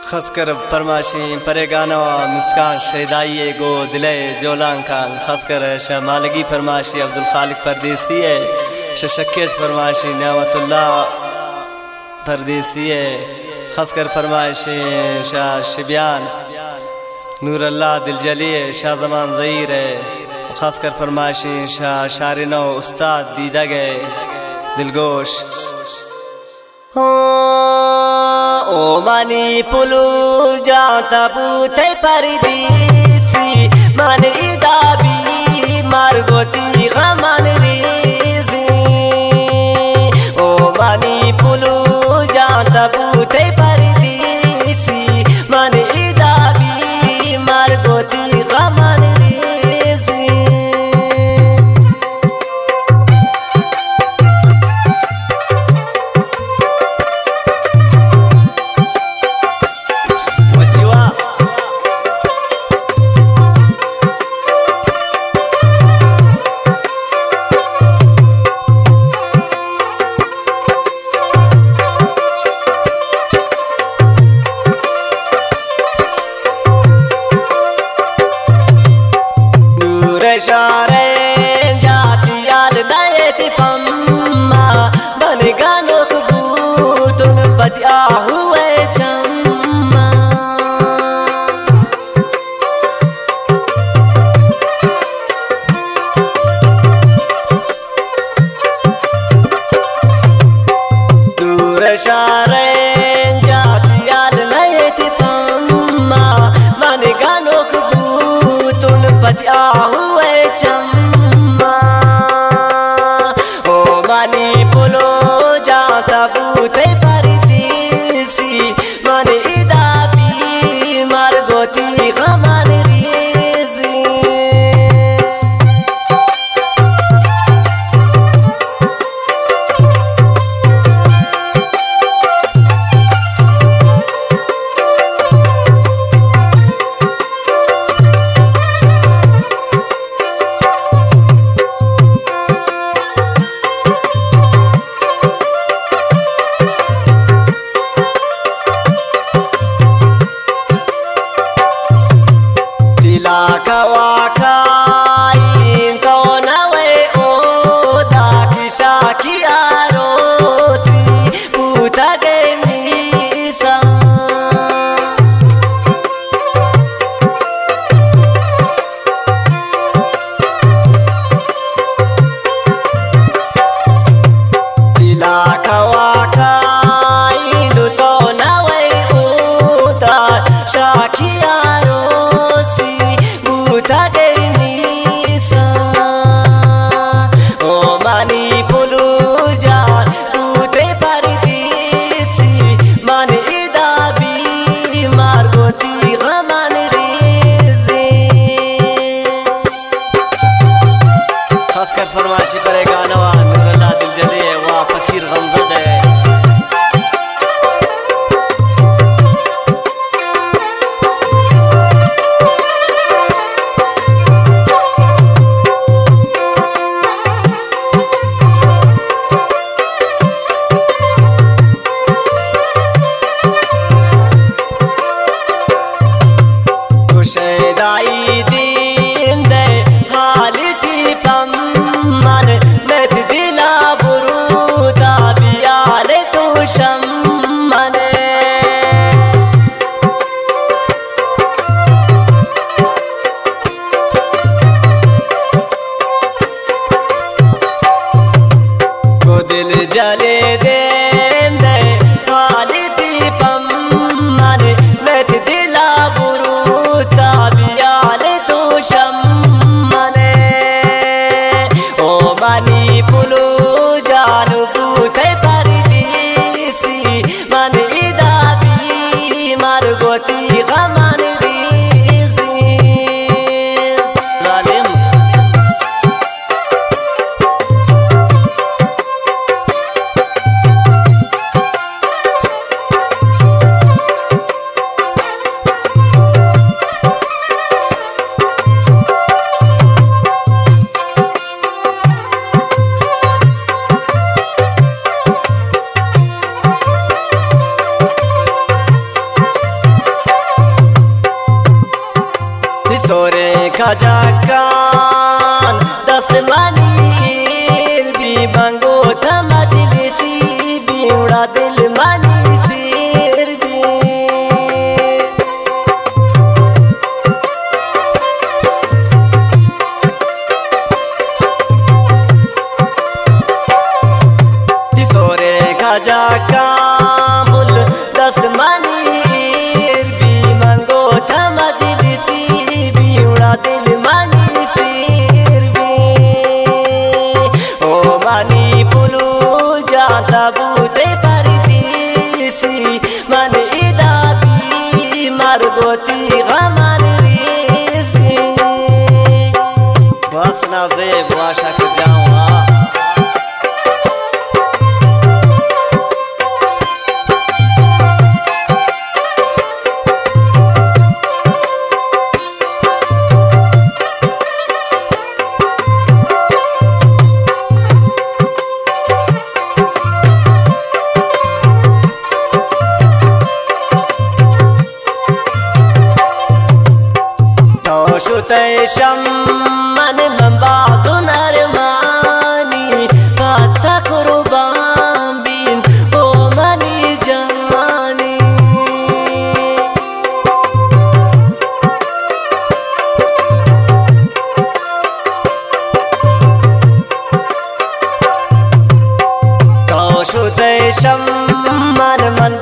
खसकर फरमाशी परेगाना मुस्कान शहदाई गो दिले जोलान खान खसकर शमालगी फरमाशी अब्दुल खालिक परदेसी है शशक्केज फरमाशी नेमतुल्ला परदेसी है खसकर फरमाशी शाह शिबियान नूर अल्लाह दिलजली है शाह जमान ज़हीर है खासकर फरमाशी शाह शारिनो उस्ताद दीदा गए दिलगोश ओ मानी पुलू जाता बूते परदेसी मन इदाबी मारगोती गमन रेजी ओ मानी पुलू जाता बूते परदेसी मन इदाबी मारगोती गमन रेजी शारे जातियाल नयति पम्मा बन गानो कबूतन बतिया हुए चम्मा दूर शारे जातियाल नयति पम्मा बन गानो कबूतन बतिया चम्मा ओ मानी पुलो जाता बूते परदेसी मन इदाबी मारगोती गमन रेजी फरमाशी परेगा नवा नूर अल्लाह दिलजली है वहाँ फकीर गमज़द है खुशदाई दीन दे हालती तम मन में दिला बुरूदा बियाल तू शम्मने को दिल जले दे हालती पम मन में दिला बुरूदा बियाल तू शम्मने ओ मानी पुलू जानू बूते परदेसी मन इदाबी मारगोती गमन रेजी जालिम गाजा कान दस्त मानीर भी बंगो था मजलिसी भी उड़ा दिल मानी सिर भी तिसोरे गाजा कामुल दस्त मानीर भी मंगो था मजलिसी भी उड़ा दिल मानी सिर भी ओ मानी पुलू जाता बूते परदेसी मन इदा भी मारगोती गमान रीसी बस ना जेब वाशा के जाऊँ शुतैशम मन मंबाजुन अरमानी पाता कुर्बान बिन ओ मनी जानी तो शुतैशम मन